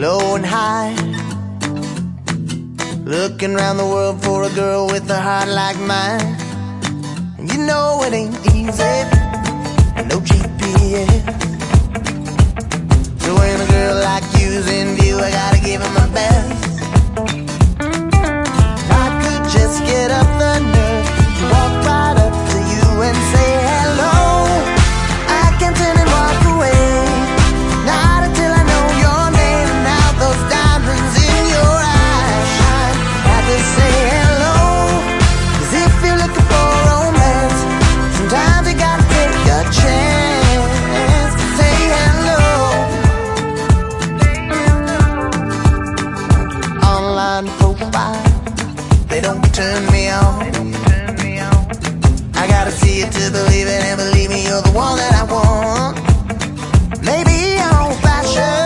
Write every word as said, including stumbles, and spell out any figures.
low and high, looking around the world for a girl with a heart like mine. And you know it ain't easy, no G P S. So when a girl like you's in view, I gotta give her my best. If I could just get up the nerve to walk right up to you and say hello, I can turn and walk away. Not until I know your name and how those diamonds in your eyes shine. I just say hello, 'cause if you're looking for romance, sometimes you gotta take a chance. Say hello. Online profile, they don't turn me on. I gotta see it to believe it, and believe me, you're the one that I want. Maybe I'm old-fashioned,